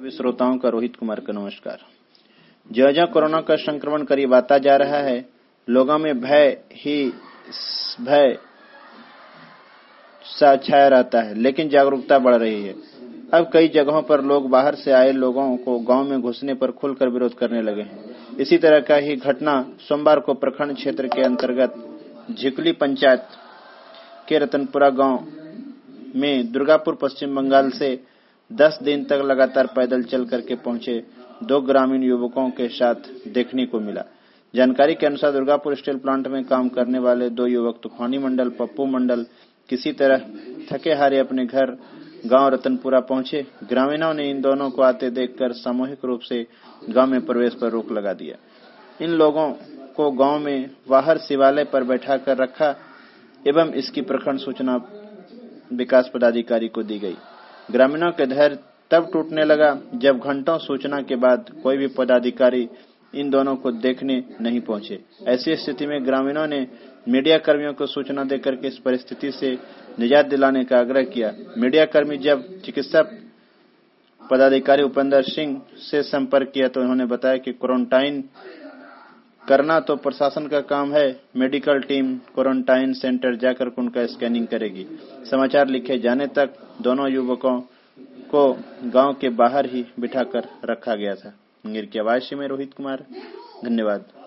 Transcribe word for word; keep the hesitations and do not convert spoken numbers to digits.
श्रोताओं का रोहित कुमार का नमस्कार। ज्यों-ज्यों कोरोना का संक्रमण करीब आता जा रहा है, लोगों में भय ही भय सा छाया रहता है, लेकिन जागरूकता बढ़ रही है। अब कई जगहों पर लोग बाहर से आए लोगों को गांव में घुसने पर खुलकर विरोध करने लगे हैं। इसी तरह का ही घटना सोमवार को प्रखंड क्षेत्र के अंतर्गत झिकली पंचायत के रतनपुरा गांव में दुर्गापुर पश्चिम बंगाल से दस दिन तक लगातार पैदल चल करके पहुंचे दो ग्रामीण युवकों के साथ देखने को मिला। जानकारी के अनुसार दुर्गापुर स्टील प्लांट में काम करने वाले दो युवक तूफानी मंडल पप्पू मंडल किसी तरह थके हारे अपने घर गांव रतनपुरा पहुंचे। ग्रामीणों ने इन दोनों को आते देखकर सामूहिक रूप से गांव में प्रवेश पर रोक लगा दिया। इन लोगों को गांव में बाहर शिवालय पर बैठाकर रखा एवं इसकी प्रखंड सूचना विकास पदाधिकारी को दी गई। ग्रामीणों के धैर्य तब टूटने लगा जब घंटों सूचना के बाद कोई भी पदाधिकारी इन दोनों को देखने नहीं पहुंचे। ऐसी स्थिति में ग्रामीणों ने मीडिया कर्मियों को सूचना देकर के इस परिस्थिति से निजात दिलाने का आग्रह किया। मीडिया कर्मी जब चिकित्सा पदाधिकारी उपेंद्र सिंह से संपर्क किया तो उन्होंने बताया कि क्वारंटाइन करना तो प्रशासन का काम है, मेडिकल टीम क्वारंटाइन सेंटर जाकर उनका स्कैनिंग करेगी। समाचार लिखे जाने तक दोनों युवकों को गांव के बाहर ही बिठाकर रखा गया था। गिर की आवाज में रोहित कुमार, धन्यवाद।